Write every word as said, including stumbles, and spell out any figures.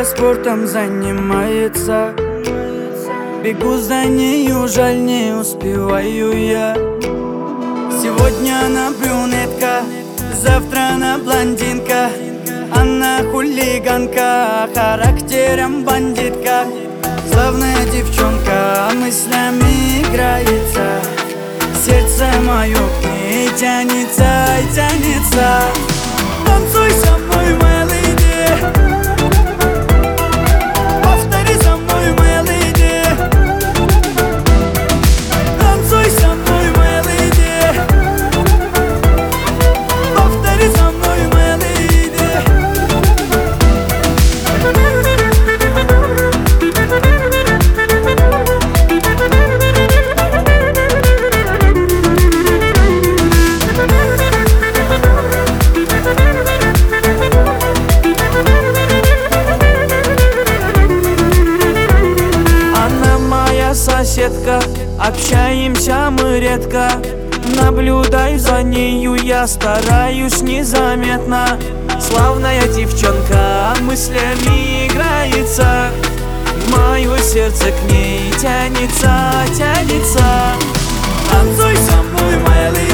девочка спортом занимается. Бегу за нею, жаль, не успеваю я. Сегодня она брюнетка, завтра она блондинка. Она хулиганка, характером бандитка. Славная девчонка, мыслями играется. Сердце мое к ней тянется и тянется. Танцуй со мной, моя леди. Повтори за мной, моя леди. Танцуй со мной, моя леди. Повтори за мной, моя леди. Соседка, общаемся мы редко. Наблюдаю за нею, я стараюсь незаметно. Славная девчонка, мыслями играется. Мое сердце к ней тянется, тянется. Танцуй со мной, моя леди.